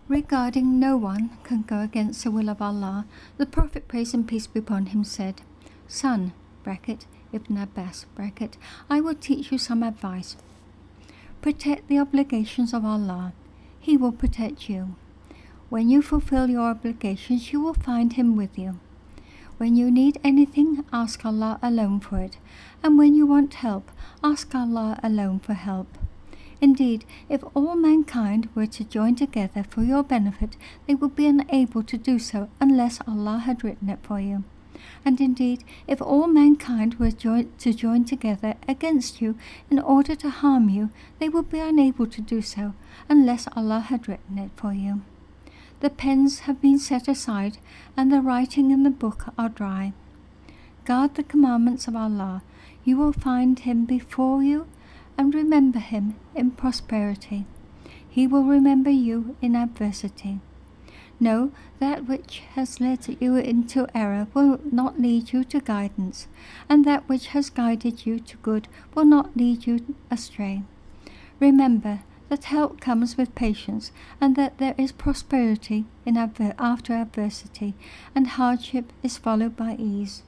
Regarding no one can go against the will of Allah, the Prophet, praise and peace be upon him, said, Son, Ibn Abbas, I will teach you some advice. Protect the obligations of Allah. He will protect you. When you fulfill your obligations, you will find Him with you. When you need anything, ask Allah alone for it. And when you want help, ask Allah alone for help. Indeed, if all mankind were to join together for your benefit, they would be unable to do so unless Allah had written it for you. And indeed, if all mankind were to join together against you in order to harm you, they would be unable to do so unless Allah had written it for you. The pens have been set aside, and the writing in the book are dry. Guard the commandments of Allah. You will find Him before you, and remember Him in prosperity. He will remember you in adversity. Know that which has led you into error will not lead you to guidance, and that which has guided you to good will not lead you astray. Remember that help comes with patience, and that there is prosperity after adversity, and hardship is followed by ease.